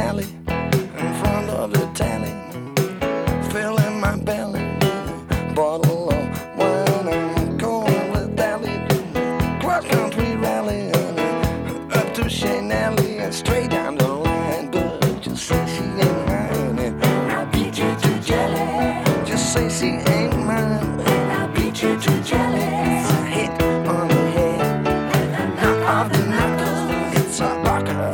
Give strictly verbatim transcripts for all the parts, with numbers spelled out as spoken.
alley in front of the tally, filling my belly with a bottle of wine. I'm going with Dally, cross country rally, and up to Shane Alley and straight down the line. But just say she ain't mine, and I'll beat you to jelly. Just say she ain't mine, and I'll beat you to jelly. It's a hit on the head, and a knock off the knuckles. It's a rocker.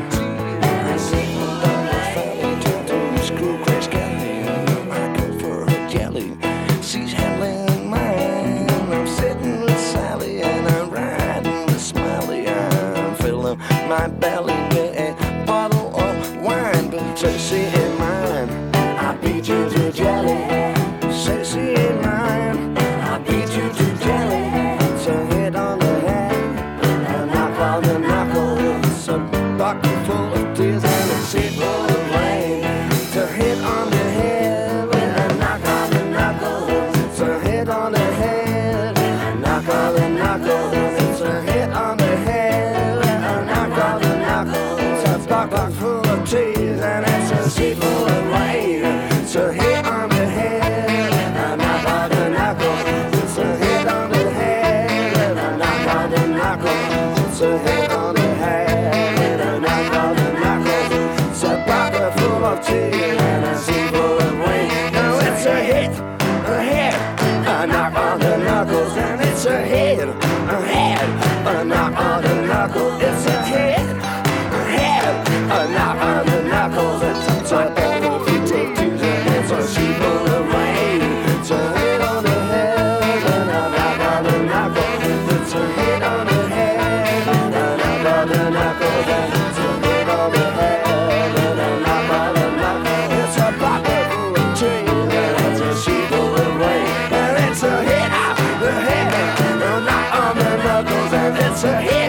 She's handling mine. I'm sitting with Sally and I'm riding with Smiley. I'm filling my belly with a bottle of wine. But say she ain't mine, I beat you to jelly. Say she ain't mine, I beat you to jelly. It's a hit on the head, a knock on the knuckles. It's a bucket full of tears and a seat full of rain. It's a hit on the head with a knock on the knuckles. It's a hit on the head, a knock on the knuckles. It's a hit on the head, a knock on the knuckles. It's a bucket full of tears and it's a sea full of rain. It's a hit on the head, a knock on the knuckles. It's a hit on the head, a knock on the knuckles. It's a hit on the head, a knock on the knuckles. It's a bucket full of tears and a sea full of rain. Now it's a hit, a hit, a knock on the knuckles. And it's a hit, a hit, a knock on the knuckles. It's a hit, a hit, a knock on the knuckles. It's a bucket full of tears and it's a sea full of rain. It's a hit on the head and a knock on the knuckles. It's a hit on the head and a knock on the knuckles. It's a hit on the head and a knock on the knuckles. It's a bucket full of tears and it's a sea full of rain. And it's a hit on the head and a knock on the knuckles. And it's a hit